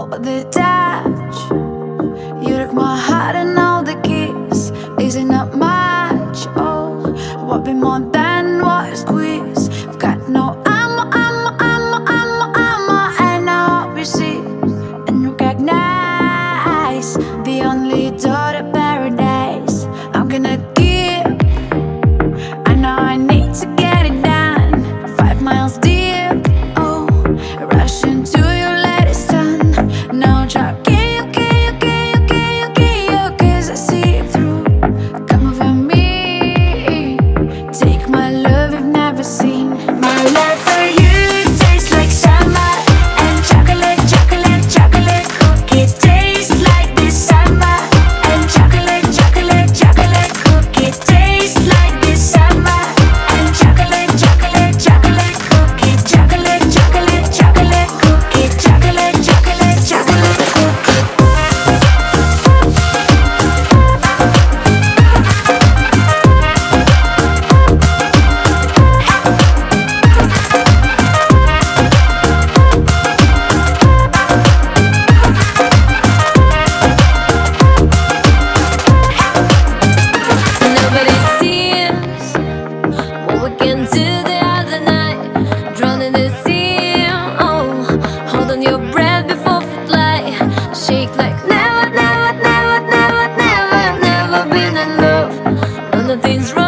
the touch. You took my heart and all the keys. Is it not much? Oh, what be more than what you squeeze? I've got no ammo, and I hope you see and recognize the only door to paradise. I'm gonna give. I know I need to get it done. 5 miles deep, oh, rushing to your latest turn. No joke. Cause I see it through. Come over me, take my love you've never seen. My love for you tastes like summer and chocolate, chocolate, chocolate cookie. Tastes like December and chocolate, chocolate, chocolate cookie. Tastes like December and chocolate, chocolate, chocolate cookie. Chocolate, chocolate, chocolate cookie. Chocolate, chocolate, chocolate cookie. Nobody sees what we can do the other night. Drown in the sea, oh, hold on your breath before we fly. Shake like never, never, never, never, never, never been in love. No, nothing's wrong.